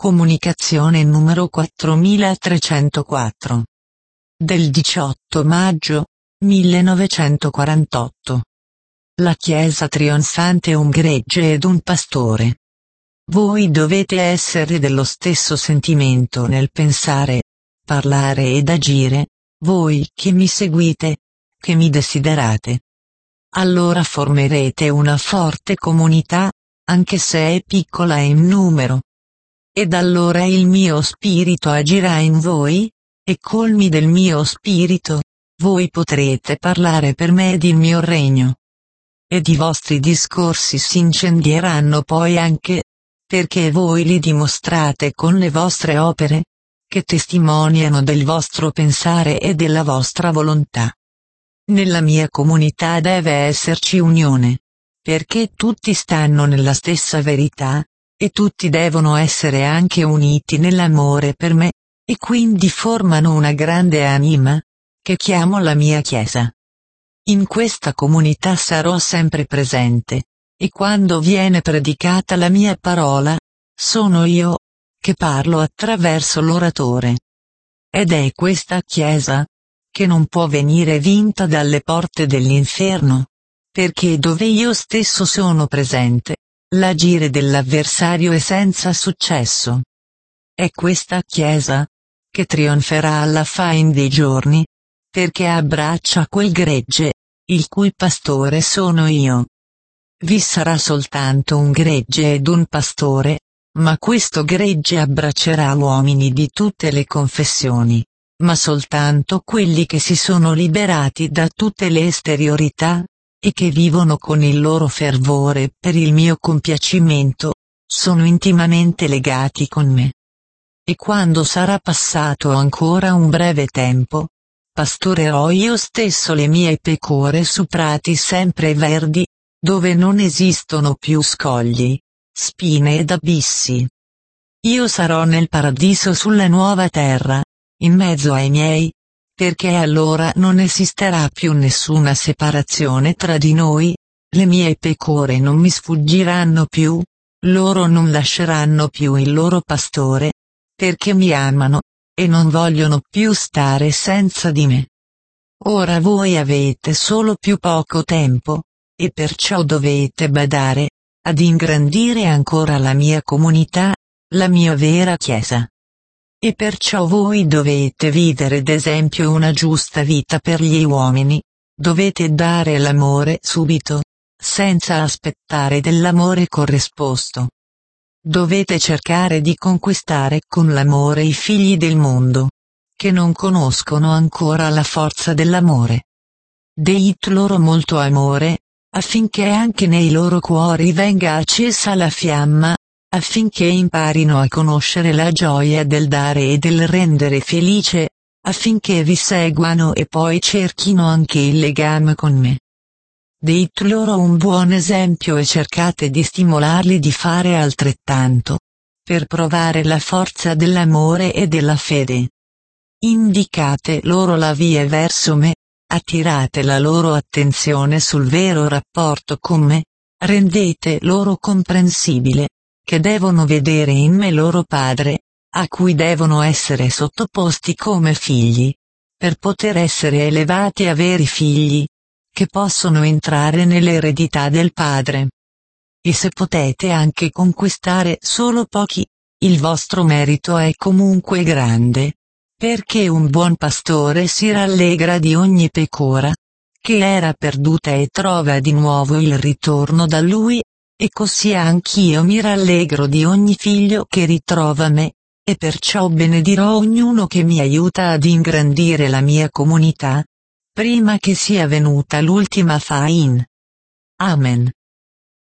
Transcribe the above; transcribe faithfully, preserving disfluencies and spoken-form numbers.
Comunicazione numero quattromilatrecentoquattro. Del diciotto maggio millenovecentoquarantotto. La Chiesa trionfante, un gregge ed un pastore. Voi dovete essere dello stesso sentimento nel pensare, parlare ed agire, voi che mi seguite, che mi desiderate. Allora formerete una forte comunità, anche se è piccola in numero. Ed allora il mio spirito agirà in voi, e colmi del mio spirito, voi potrete parlare per me ed il mio regno. Ed i vostri discorsi si incendieranno poi anche, perché voi li dimostrate con le vostre opere, che testimoniano del vostro pensare e della vostra volontà. Nella mia comunità deve esserci unione, perché tutti stanno nella stessa verità, e tutti devono essere anche uniti nell'amore per me, e quindi formano una grande anima, che chiamo la mia Chiesa. In questa comunità sarò sempre presente, e quando viene predicata la mia parola, sono io, che parlo attraverso l'oratore. Ed è questa Chiesa, che non può venire vinta dalle porte dell'inferno, perché dove io stesso sono presente, l'agire dell'avversario è senza successo. È questa Chiesa, che trionferà alla fine dei giorni, perché abbraccia quel gregge, il cui pastore sono io. Vi sarà soltanto un gregge ed un pastore, ma questo gregge abbraccerà uomini di tutte le confessioni, ma soltanto quelli che si sono liberati da tutte le esteriorità, e che vivono con il loro fervore per il mio compiacimento, sono intimamente legati con me. E quando sarà passato ancora un breve tempo, pastorerò io stesso le mie pecore su prati sempre verdi, dove non esistono più scogli, spine ed abissi. Io sarò nel paradiso sulla nuova terra, in mezzo ai miei, perché allora non esisterà più nessuna separazione tra di noi, le mie pecore non mi sfuggiranno più, loro non lasceranno più il loro pastore, perché mi amano, e non vogliono più stare senza di me. Ora voi avete solo più poco tempo, e perciò dovete badare, ad ingrandire ancora la mia comunità, la mia vera Chiesa. E perciò voi dovete vivere d'esempio una giusta vita per gli uomini, dovete dare l'amore subito, senza aspettare dell'amore corrisposto. Dovete cercare di conquistare con l'amore i figli del mondo, che non conoscono ancora la forza dell'amore. Deit loro molto amore, affinché anche nei loro cuori venga accesa la fiamma, affinché imparino a conoscere la gioia del dare e del rendere felice, affinché vi seguano e poi cerchino anche il legame con me. Deit loro un buon esempio e cercate di stimolarli di fare altrettanto, per provare la forza dell'amore e della fede. Indicate loro la via verso me, attirate la loro attenzione sul vero rapporto con me, rendete loro comprensibile, che devono vedere in me loro padre, a cui devono essere sottoposti come figli, per poter essere elevati a veri figli, che possono entrare nell'eredità del Padre. E se potete anche conquistare solo pochi, il vostro merito è comunque grande, perché un buon pastore si rallegra di ogni pecora, che era perduta e trova di nuovo il ritorno da lui, e così anch'io mi rallegro di ogni figlio che ritrova me, e perciò benedirò ognuno che mi aiuta ad ingrandire la mia comunità, prima che sia venuta l'ultima faina. Amen.